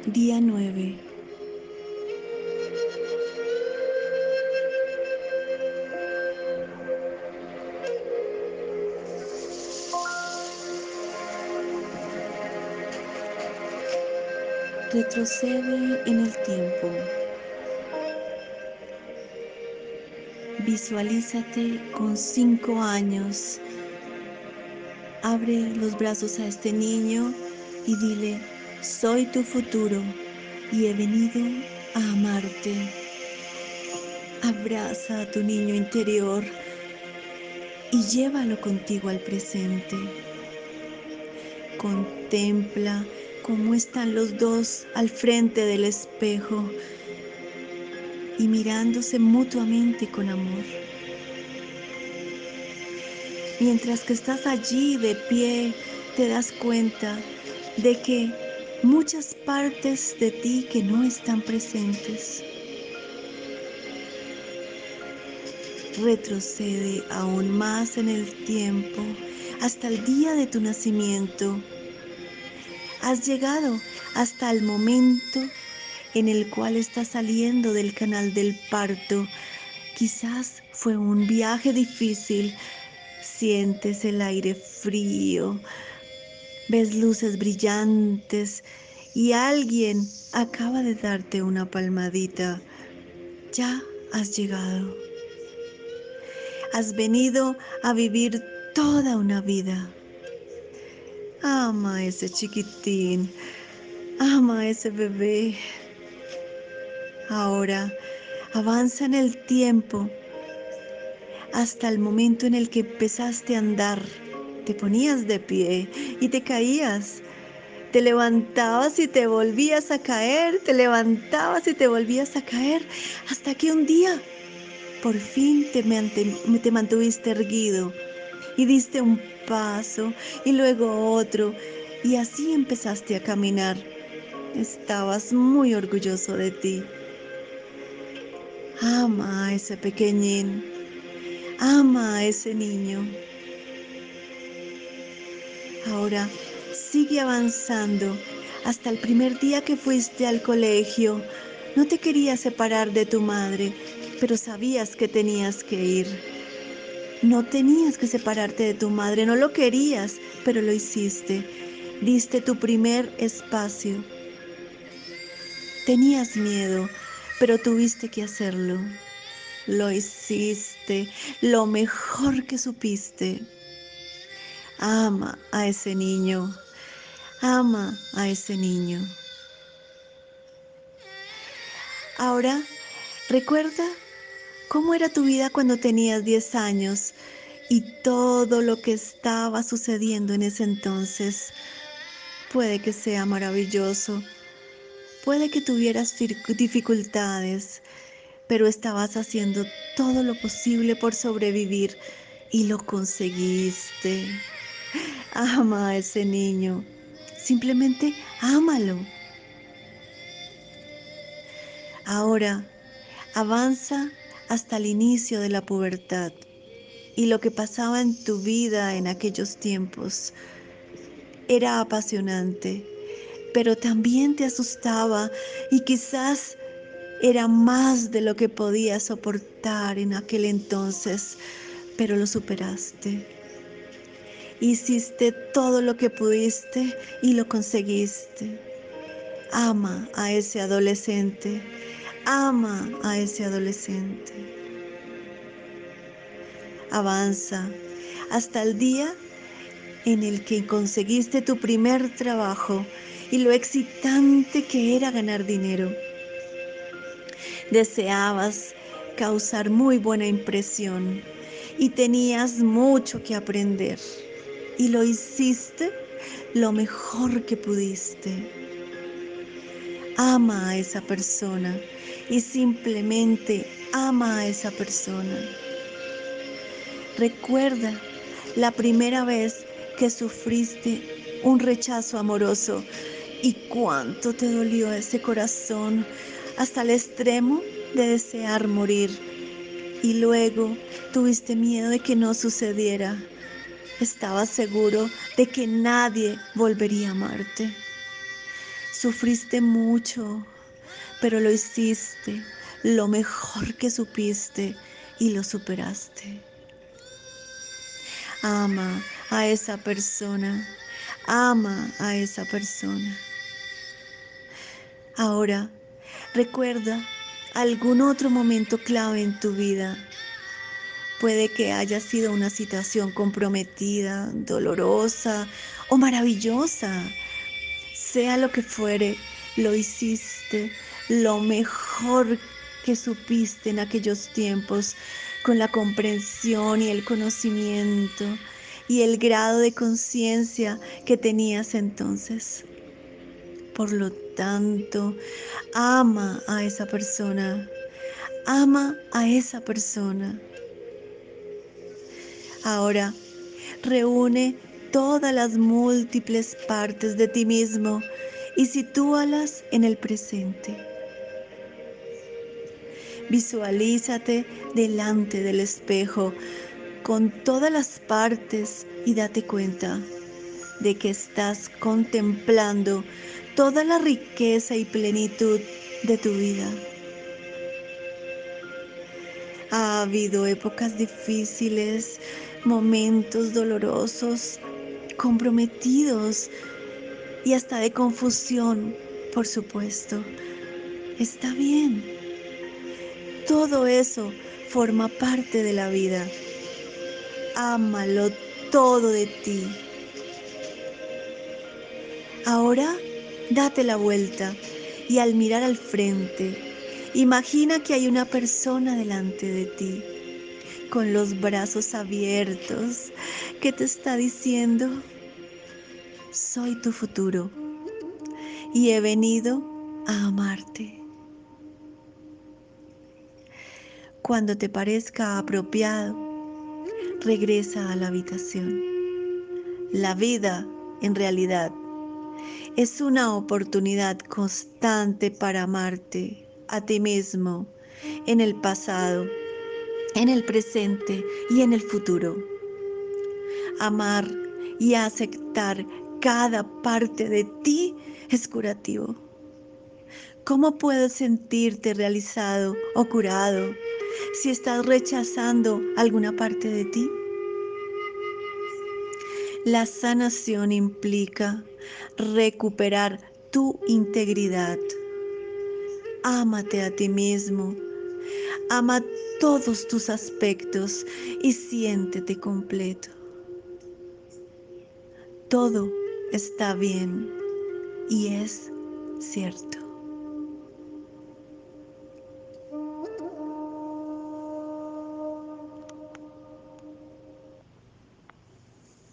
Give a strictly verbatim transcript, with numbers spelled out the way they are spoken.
Día nueve. Retrocede en el tiempo. Visualízate con cinco años. Abre los brazos a este niño y dile: soy tu futuro y he venido a amarte. Abraza a tu niño interior y llévalo contigo al presente. Contempla cómo están los dos al frente del espejo y mirándose mutuamente con amor. Mientras que estás allí de pie, te das cuenta de que muchas partes de ti que no están presentes. Retrocede aún más en el tiempo, hasta el día de tu nacimiento. Has llegado hasta el momento en el cual estás saliendo del canal del parto. Quizás fue un viaje difícil. Sientes el aire frío, ves luces brillantes y alguien acaba de darte una palmadita. Ya has llegado. Has venido a vivir toda una vida. Ama a ese chiquitín, ama a ese bebé. Ahora avanza en el tiempo hasta el momento en el que empezaste a andar. Te ponías de pie y te caías. Te levantabas y te volvías a caer, te levantabas y te volvías a caer, hasta que un día por fin te, te mantuviste erguido y diste un paso y luego otro, y así empezaste a caminar. Estabas muy orgulloso de ti. Ama a ese pequeñín, ama a ese niño. Ahora sigue avanzando hasta el primer día que fuiste al colegio. No te querías separar de tu madre, pero sabías que tenías que ir. No tenías que separarte de tu madre, no lo querías, pero lo hiciste. Diste tu primer espacio. Tenías miedo, pero tuviste que hacerlo. Lo hiciste lo mejor que supiste. Ama a ese niño. Ama a ese niño. Ahora, recuerda cómo era tu vida cuando tenías diez años y todo lo que estaba sucediendo en ese entonces. Puede que sea maravilloso, puede que tuvieras dificultades, pero estabas haciendo todo lo posible por sobrevivir y lo conseguiste. Ama a ese niño, simplemente ámalo. Ahora, avanza hasta el inicio de la pubertad y lo que pasaba en tu vida en aquellos tiempos era apasionante, pero también te asustaba y quizás era más de lo que podías soportar en aquel entonces, pero lo superaste. Hiciste todo lo que pudiste y lo conseguiste. Ama a ese adolescente, ama a ese adolescente. Avanza hasta el día en el que conseguiste tu primer trabajo y lo excitante que era ganar dinero. Deseabas causar muy buena impresión y tenías mucho que aprender y lo hiciste lo mejor que pudiste. Ama a esa persona y simplemente ama a esa persona. Recuerda la primera vez que sufriste un rechazo amoroso y cuánto te dolió ese corazón hasta el extremo de desear morir. Y luego tuviste miedo de que no sucediera. Estabas seguro de que nadie volvería a amarte. Sufriste mucho, pero lo hiciste lo mejor que supiste y lo superaste. Ama a esa persona, ama a esa persona. Ahora, recuerda algún otro momento clave en tu vida. Puede que haya sido una situación comprometida, dolorosa o maravillosa. Sea lo que fuere, lo hiciste lo mejor que supiste en aquellos tiempos, con la comprensión y el conocimiento y el grado de conciencia que tenías entonces. Por lo tanto, ama a esa persona, ama a esa persona. Ahora, reúne todas las múltiples partes de ti mismo y sitúalas en el presente. Visualízate delante del espejo con todas las partes y date cuenta de que estás contemplando toda la riqueza y plenitud de tu vida. Ha habido épocas difíciles, momentos dolorosos, comprometidos y hasta de confusión, por supuesto. Está bien. Todo eso forma parte de la vida. Ámalo todo de ti. Ahora, date la vuelta y al mirar al frente, imagina que hay una persona delante de ti, con los brazos abiertos, que te está diciendo: soy tu futuro y he venido a amarte. Cuando te parezca apropiado, regresa a la habitación. La vida, en realidad, es una oportunidad constante para amarte a ti mismo en el pasado, en el presente y en el futuro. Amar y aceptar cada parte de ti es curativo. ¿Cómo puedes sentirte realizado o curado si estás rechazando alguna parte de ti? La sanación implica recuperar tu integridad. Ámate a ti mismo, ama todos tus aspectos y siéntete completo. Todo está bien y es cierto.